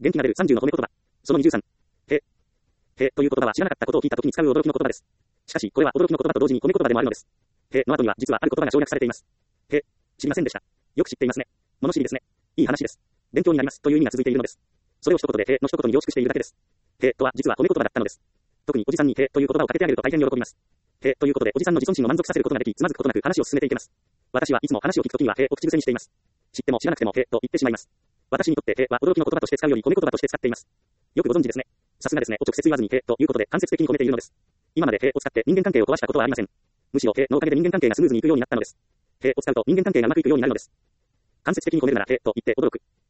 元気が出る30の褒め言葉。その23。へ。へという言葉は知らなかったことを聞いたときに使う驚きの言葉です。しかし、これは驚きの言葉と同時に褒め言葉でもあるのです。への後には実はある言葉が省略されています。へ。知りませんでした。よく知っていますね。物知りですね。いい話です。勉強になりますという意味が続いているのです。それを一言でへの一言に凝縮しているだけです。へとは実は褒め言葉だったのです。特におじさんにへという言葉をかけてあげると大変喜びます。へということでおじさんの自尊心を満足させることができ、つまずくことなく話を進めていけます。私はいつも話を聞くときにはへを口癖にしています。知っても知らなくてもへと言ってしまいます。私にとってへは驚きの言葉として使うより褒め言葉として使っています。よくご存知ですね。さすがですね。を直接言わずにへということで間接的に込めているのです。今までへを使って人間関係を壊したことはありません。むしろへのおかげで人間関係がスムーズにいくようになったのです。へを使うと人間関係がうまくいくようになるのです。間接的に込めるならへと言って驚く。